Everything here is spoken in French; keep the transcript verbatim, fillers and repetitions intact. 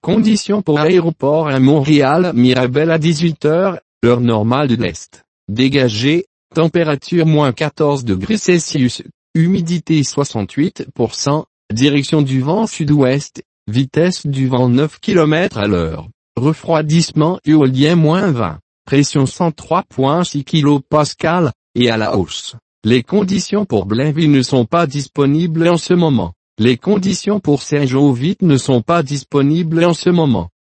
Conditions pour aéroport à Montréal Mirabel à dix-huit heures, heure normale de l'Est. Dégagé, température moins quatorze degrés Celsius, humidité soixante-huit pour cent, direction du vent sud-ouest, vitesse du vent neuf kilomètres à l'heure, refroidissement éolien moins vingt, pression cent trois virgule six kilopascales, et à la hausse. Les conditions pour Blainville ne sont pas disponibles en ce moment. Les conditions pour Saint-Jovite ne sont pas disponibles en ce moment.